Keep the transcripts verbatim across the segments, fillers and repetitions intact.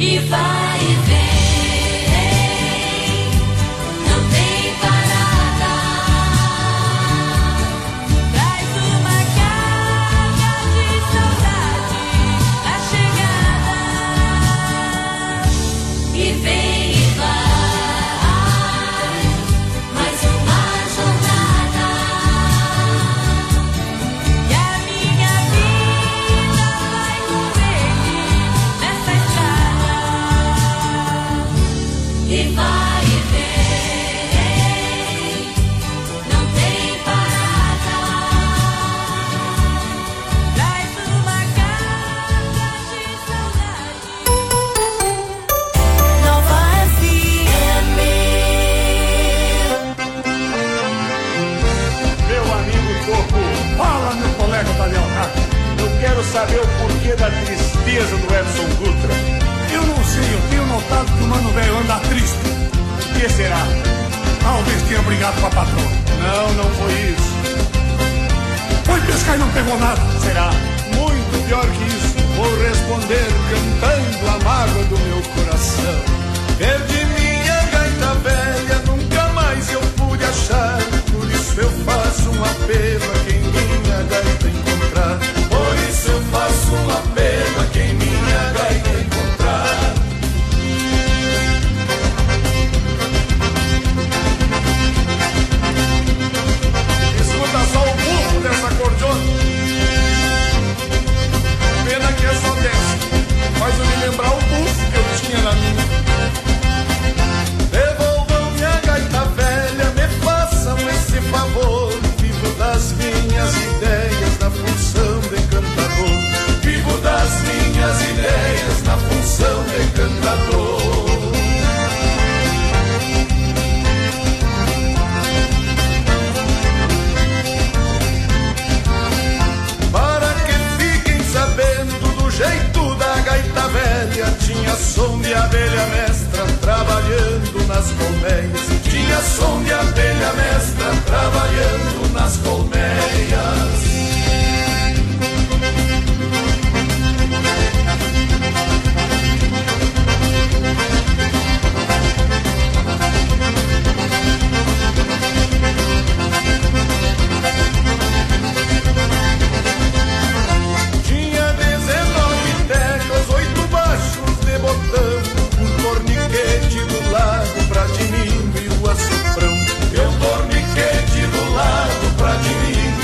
e vai e vem, não tem parada. Traz uma carga de saudade na chegada, e vem e vai, mais uma jornada, e a minha vida vai com ele nessa estrada, e vai e vem, não tem parada. Traz uma carga de saudade. Nova F M. Meu amigo Toco, fala, meu colega Daniel Nato. Eu quero saber o porquê da tristeza do Edson Gutra. Eu não sei, eu tenho notado que o mano velho anda triste. O que será? Talvez tenha brigado com a patroa. Não, não foi isso. Foi pescar e não pegou nada. Será? Muito pior que isso. Vou responder cantando a mágoa do meu coração. Perdi minha gaita velha, nunca mais eu pude achar. Por isso eu faço um apelo a quem minha gaita encontrar. Por isso eu faço um apelo a quem minha gaita encontrar. Escuta só o burro dessa cordiona. Pena que é só dessa. Faz eu me lembrar o bufo que eu tinha na minha. Devolvam minha gaita velha, me façam esse favor. Vivo das minhas ideias na função de cantador. Vivo das minhas ideias na função de cantador. Para que fiquem sabendo do jeito da gaita velha, tinha som de abelha mestra trabalhando nas colmeias. Tinha som de abelha mestra trabalhando nas colmeias. Tinha dezenove teclas, oito baixos de botão, um torniquete do lado pra de mim e o açufrão. E um torniquete do lado pra de mim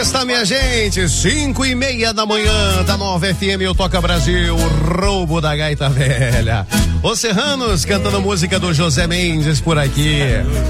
está, minha gente, cinco e meia da manhã da Nova F M, o Toca Brasil, roubo da gaita velha. Os Serranos cantando música do José Mendes por aqui.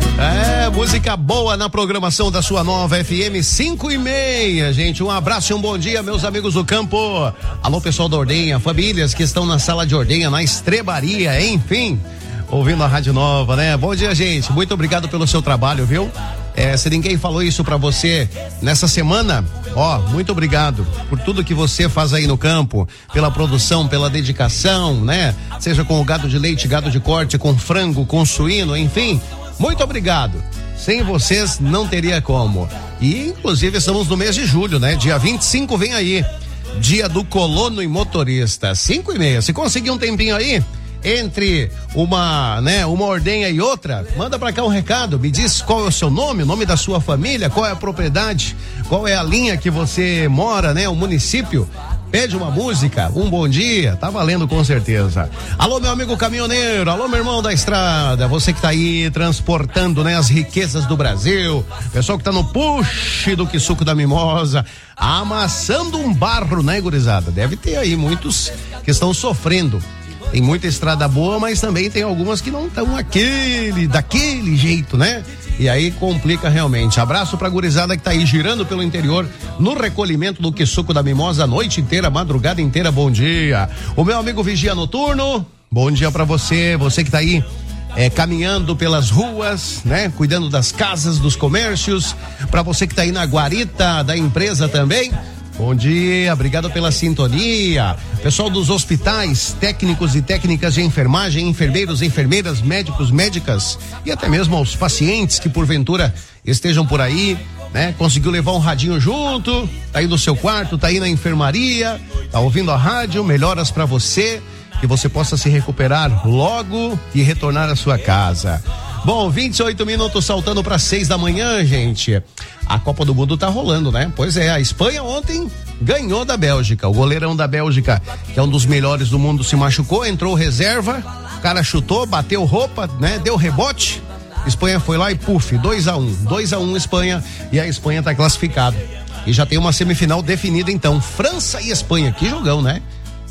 É, música boa na programação da sua Nova F M, cinco e meia, gente. Um abraço e um bom dia, meus amigos do campo. Alô, pessoal da Ordenha, famílias que estão na sala de Ordenha, na Estrebaria, enfim, ouvindo a Rádio Nova, né? Bom dia, gente. Muito obrigado pelo seu trabalho, viu? É, se ninguém falou isso pra você nessa semana, ó, muito obrigado por tudo que você faz aí no campo, pela produção, pela dedicação, né? Seja com o gado de leite, gado de corte, com frango, com suíno, enfim, muito obrigado. Sem vocês não teria como. E inclusive estamos no mês de julho, né? Dia vinte e cinco vem aí, dia do colono e motorista, cinco e meia. Se conseguir um tempinho aí, entre uma, né, uma ordenha e outra, manda pra cá um recado, me diz qual é o seu nome, o nome da sua família, qual é a propriedade, qual é a linha que você mora, né, o município. Pede uma música, um bom dia, tá valendo com certeza. Alô, meu amigo caminhoneiro, alô, meu irmão da estrada, você que tá aí transportando, né, as riquezas do Brasil, pessoal que tá no puxe do que suco da mimosa, amassando um barro, né, gurizada? Deve ter aí muitos que estão sofrendo. Tem muita estrada boa, mas também tem algumas que não estão aquele, daquele jeito, né? E aí complica realmente. Abraço pra gurizada que tá aí girando pelo interior no recolhimento do que suco da mimosa a noite inteira, a madrugada inteira. Bom dia. O meu amigo Vigia Noturno, bom dia pra você, você que tá aí é, caminhando pelas ruas, né? Cuidando das casas, dos comércios. Pra você que tá aí na guarita da empresa também. Bom dia, obrigado pela sintonia. Pessoal dos hospitais, técnicos e técnicas de enfermagem, enfermeiros, enfermeiras, médicos, médicas e até mesmo aos pacientes que porventura estejam por aí, né? Conseguiu levar um radinho junto, tá aí no seu quarto, tá aí na enfermaria, tá ouvindo a rádio, melhoras pra você, que você possa se recuperar logo e retornar à sua casa. Bom, vinte e oito minutos saltando para seis da manhã, gente. A Copa do Mundo tá rolando, né? Pois é, a Espanha ontem ganhou da Bélgica. O goleirão da Bélgica, que é um dos melhores do mundo, se machucou, entrou reserva, o cara chutou, bateu roupa, né? Deu rebote. Espanha foi lá e puf, dois a um. dois a um Espanha, e a Espanha tá classificada. E já tem uma semifinal definida então. França e Espanha, que jogão, né?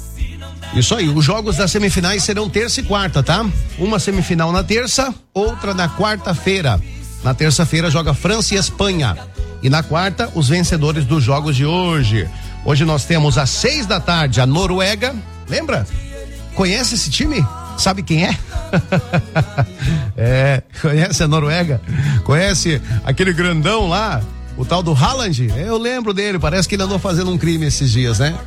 Isso aí, os jogos das semifinais serão terça e quarta, tá? Uma semifinal na terça, outra na quarta-feira. Na terça-feira joga França e Espanha. E na quarta, os vencedores dos jogos de hoje. Hoje nós temos às seis da tarde a Noruega. Lembra? Conhece esse time? Sabe quem é? É, conhece a Noruega? Conhece aquele grandão lá? O tal do Haaland, eu lembro dele, parece que ele andou fazendo um crime esses dias, né?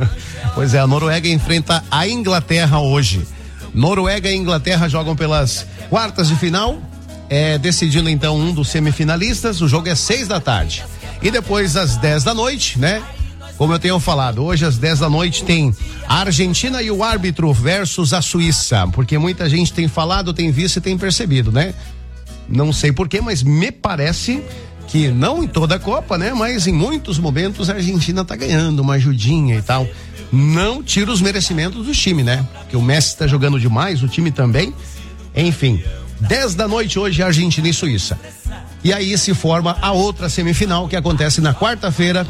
Pois é, a Noruega enfrenta a Inglaterra hoje. Noruega e Inglaterra jogam pelas quartas de final, é, decidindo então um dos semifinalistas. O jogo é seis da tarde. E depois às dez da noite, né? Como eu tenho falado, hoje às dez da noite tem a Argentina e o árbitro versus a Suíça, porque muita gente tem falado, tem visto e tem percebido, né? Não sei porquê, mas me parece que não em toda a Copa, né? Mas em muitos momentos a Argentina tá ganhando uma ajudinha e tal. Não tira os merecimentos do time, né? Porque o Messi tá jogando demais, o time também. Enfim, dez da noite hoje Argentina e Suíça. E aí se forma a outra semifinal que acontece na quarta-feira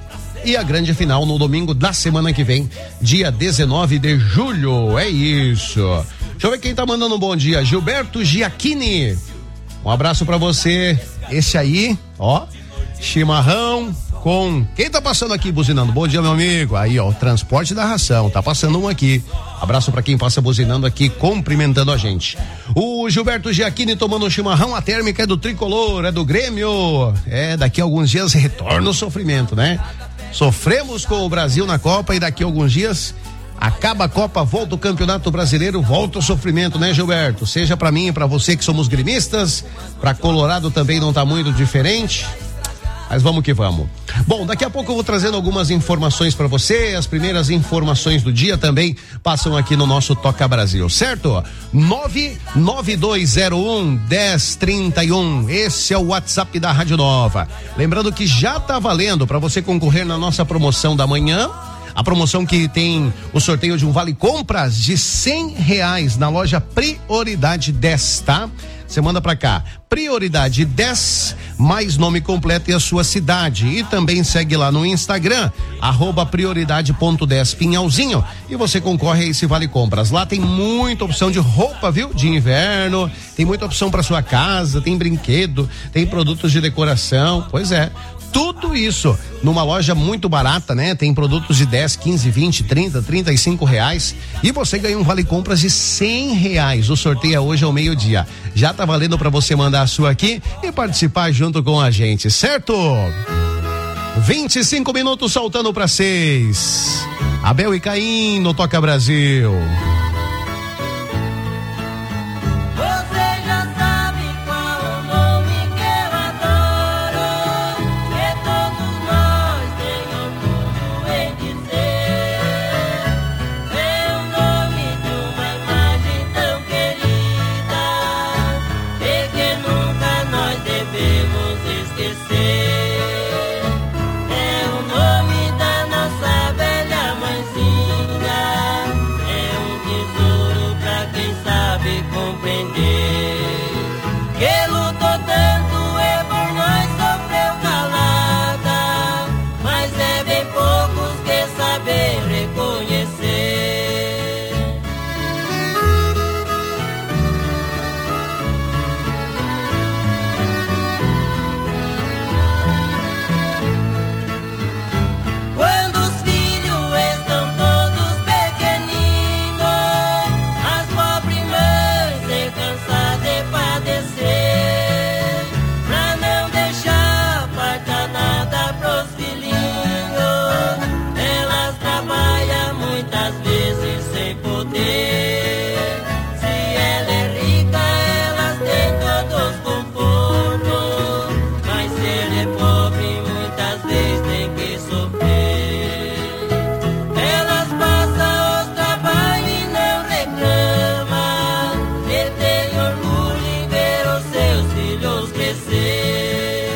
e a grande final no domingo da semana que vem, dia dezenove de julho. É isso. Deixa eu ver quem tá mandando um bom dia. Gilberto Giacchini. Um abraço pra você. Esse aí, ó, chimarrão com... Quem tá passando aqui buzinando? Bom dia, meu amigo. Aí, ó, o transporte da ração, tá passando um aqui. Abraço pra quem passa buzinando aqui, cumprimentando a gente. O Gilberto Giacchini tomando um chimarrão, a térmica é do Tricolor, é do Grêmio. É, daqui a alguns dias retorna o sofrimento, né? Sofremos com o Brasil na Copa e daqui a alguns dias acaba a Copa, volta o Campeonato Brasileiro, volta o sofrimento, né, Gilberto? Seja pra mim e pra você que somos gremistas, pra Colorado também não tá muito diferente, mas vamos que vamos. Bom, daqui a pouco eu vou trazendo algumas informações pra você, as primeiras informações do dia também passam aqui no nosso Toca Brasil, certo? nove nove dois zero um, um zero três um, esse é o WhatsApp da Rádio Nova. Lembrando que já tá valendo pra você concorrer na nossa promoção da manhã, a promoção que tem o sorteio de um vale compras de cem reais na loja Prioridade dez, tá? Você manda pra cá, Prioridade dez, mais nome completo e a sua cidade. E também segue lá no Instagram, arroba prioridade ponto dez Pinhalzinho, e você concorre a esse Vale Compras. Lá tem muita opção de roupa, viu? De inverno, tem muita opção para sua casa, tem brinquedo, tem produtos de decoração, pois é. Tudo isso numa loja muito barata, né? Tem produtos de dez, quinze, vinte, trinta, trinta e cinco reais. E você ganha um vale compras de cem reais. O sorteio é hoje ao meio-dia. Já tá valendo para você mandar a sua aqui e participar junto com a gente, certo? vinte e cinco minutos soltando para seis. Abel e Caim no Toca Brasil. Você já sabe qual o nome que eu adoro, que todos nós temos orgulho em dizer. É o nome de uma imagem tão querida e que nunca nós devemos esquecer. É o nome da nossa velha mãezinha, é um tesouro pra quem sabe compreender. Que lutou tanto e por nós sofreu calada, mas é bem poucos que sabem reconhecer. Quando os filhos estão todos pequeninos, as pobres mães se cansam de padecer, pra não deixar faltar nada pros filhinhos, elas trabalham muitas vezes sem poder. Se ela é rica, elas têm todos conforto, mas se ele é pobre, muitas vezes tem que sofrer. Elas passam os trabalhos e não reclamam, e tem orgulho em ver os seus filhos crescer.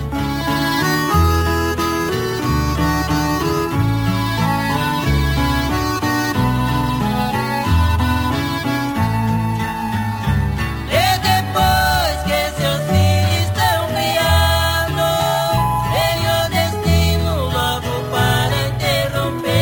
E depois que seus filhos estão criados, vem o destino logo para interromper.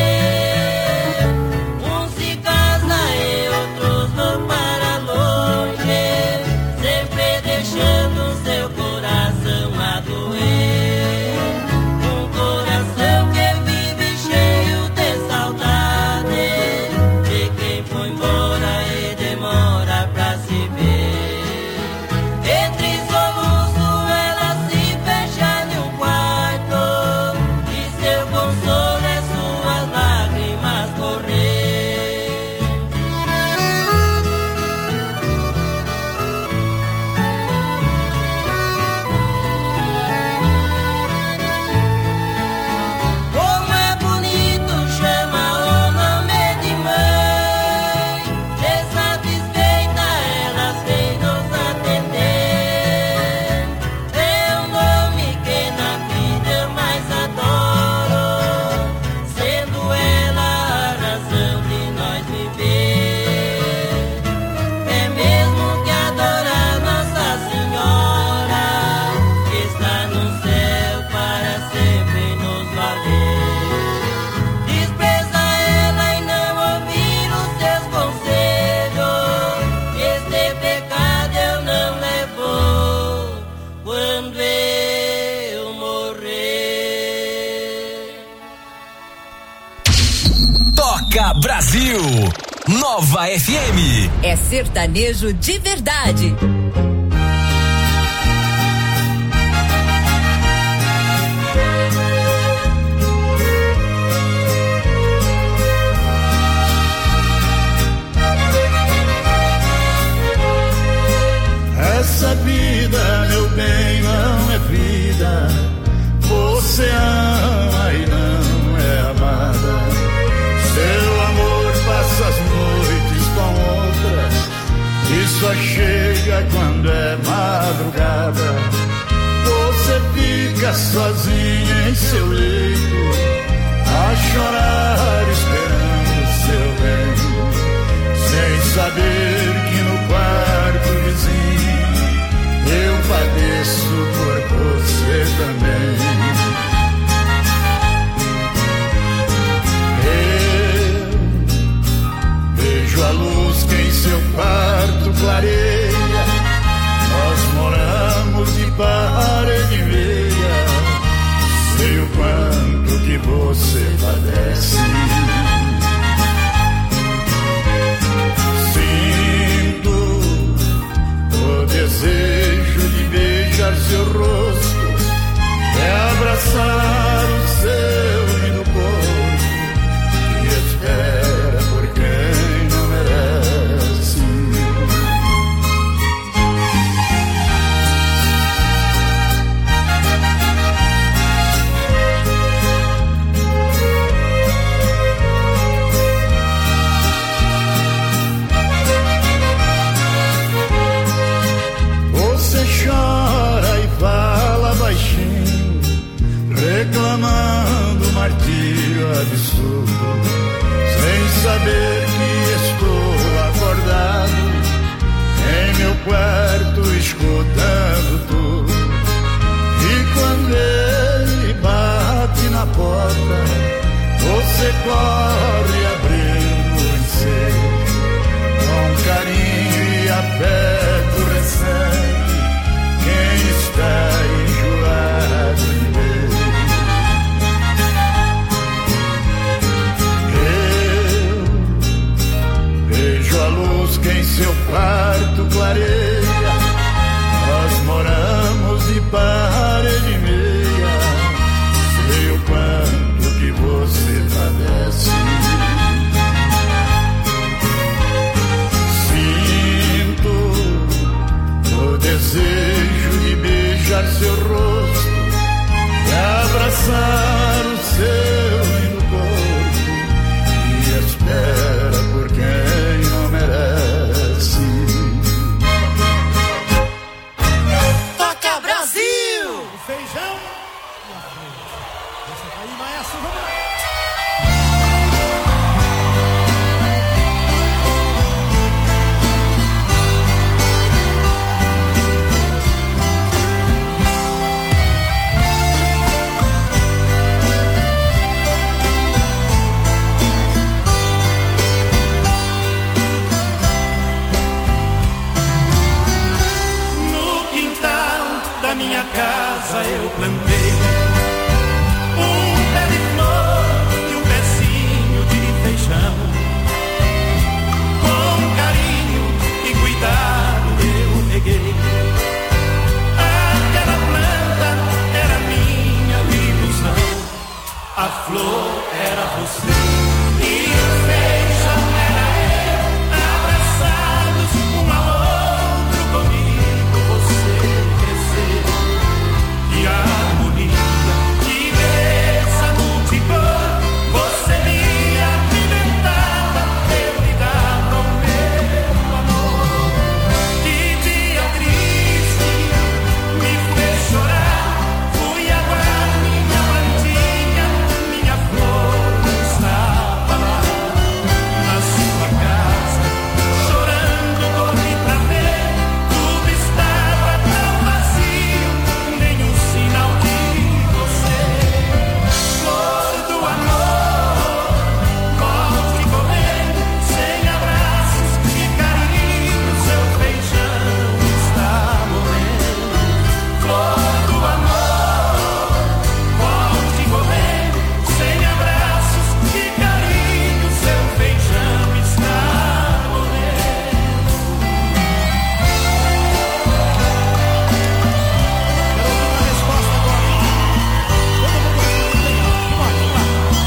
Um se casa e outros vão para longe, sempre deixando seu coração a doer. Um coração que vive cheio de saudade de quem foi embora e demora pra se ver. Entre soluços ela se fecha num quarto e seu consolo é suas lágrimas correr. Como é bonito chama o nome de mãe, insatisfeita elas vêm nos atender. É um nome que na vida eu mais adoro, sendo ela a razão de nós viver. É mesmo que adorar Nossa Senhora, que está no céu para sempre nos valer. Despreza ela e não ouvir os seus conselhos, este pecado eu não levo quando eu morrer. Toca Brasil. Nova F M. É sertanejo de verdade. Essa vida, meu bem, não é vida. Você ama e não é amada. Seu amor passa as noites com outras e só chega quando é madrugada. Você fica sozinha em seu leito, a chorar esperando seu bem, sem saber que no quarto vizinho eu padeço por você. areia, nós moramos de parede e meia. Sei o quanto que você padece. Sinto o desejo de beijar seu rosto e abraçar o seu lindo corpo, e espera por quem não merece. Toca Brasil! Feijão. Essa aí, maestro, vamos lá. Minha casa eu plantei um pé de flor e um pezinho de feijão. Com carinho e cuidado eu reguei. Aquela planta era minha ilusão. A flor era você e o feijão era eu. Abraçados um ao outro, comigo você cresceu. Que harmonia, que beleza multicor. Você me alimentava, eu lhe dava o meu amor. Que dia triste me fez chorar. Fui aguar minha plantinha, minha flor não estava lá. Na sua casa, chorando, corri pra ver. Tudo estava tão vazio, nenhum sinal de você. Flor do amor, volte correndo, sem abraços e carinho, seu feijão está morrendo. Flor do amor, volte correndo, sem abraços e carinho, seu feijão está morrendo. Quero ouvir uma resposta agora. Todo mundo responde. Vamos lá.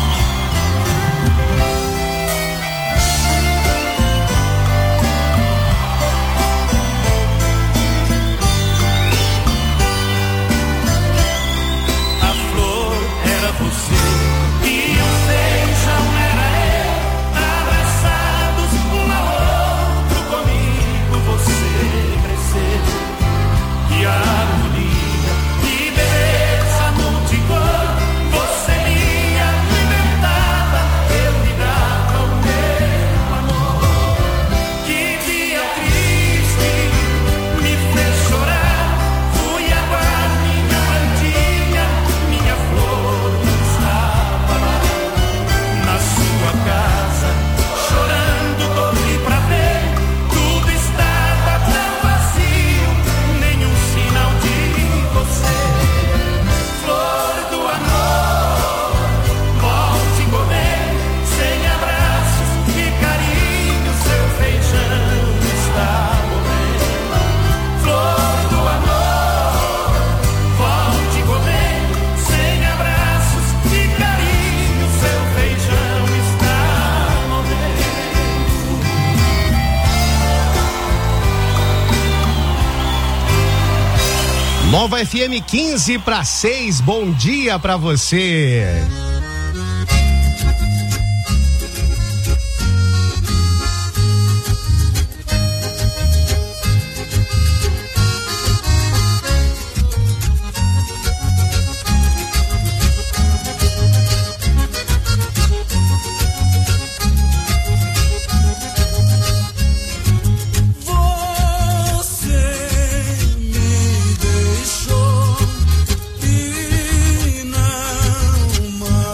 A flor era você e o feijão era eu. Abraçados um ao outro, comigo você cresceu. Que harmonia, que beleza multicor. Você me alimentava, eu lhe dava o meu amor. Que dia triste me fez chorar. Fui aguar minha plantinha, minha flor não estava lá. Na sua casa, chorando, corri pra ver. Tudo estava tão vazio, nenhum sinal de você. Flor do amor, volte correndo, sem abraços e carinho, seu feijão está morrendo. Flor do amor, volte correndo, sem abraços e carinho, seu feijão está morrendo. Nova F M quinze para seis, bom dia pra você. Você me deixou e não mais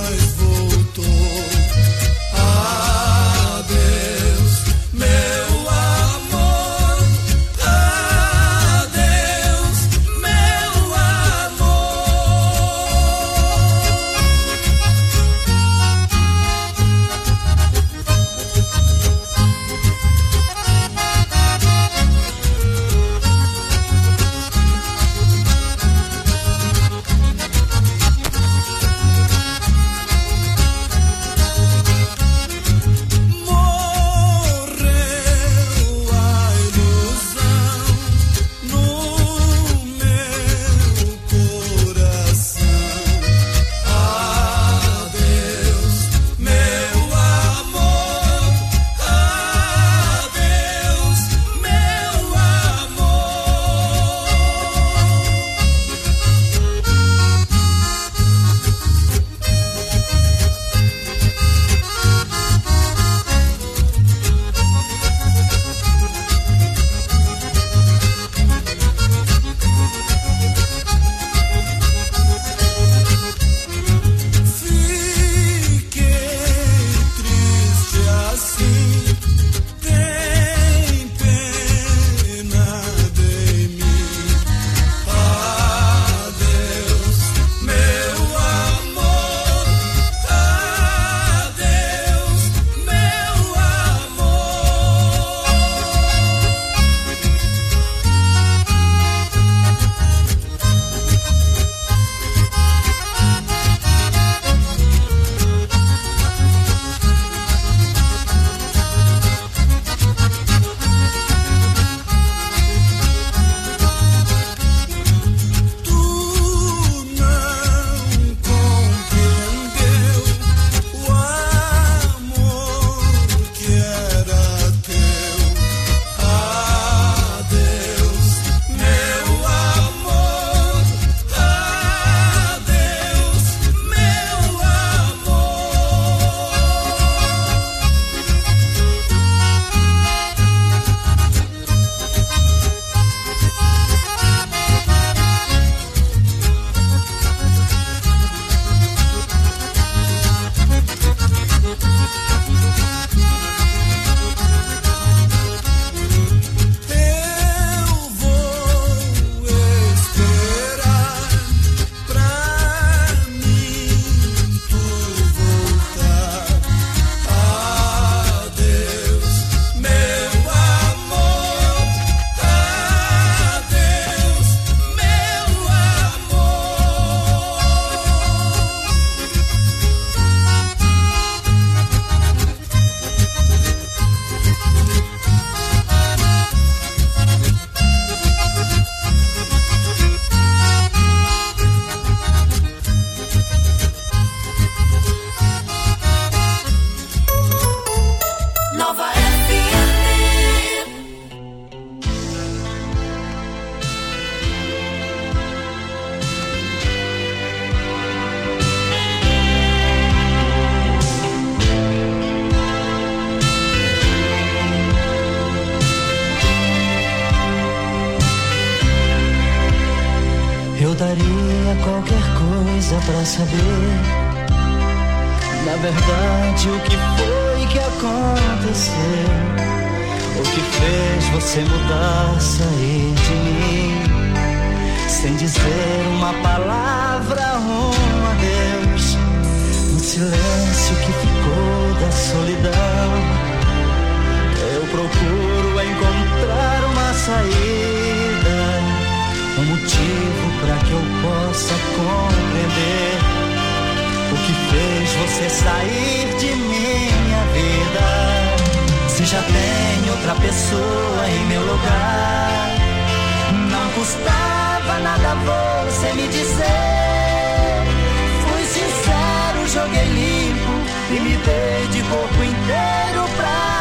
Eu daria qualquer coisa pra saber, na verdade, o que foi que aconteceu, o que fez você mudar, sair de mim, sem dizer uma palavra, um adeus, no silêncio que ficou da solidão. Eu procuro encontrar uma saída, um motivo pra que eu possa compreender o que fez você sair de minha vida. Se já tem outra pessoa em meu lugar, não custava nada você me dizer. Fui sincero, joguei limpo e me dei de corpo inteiro pra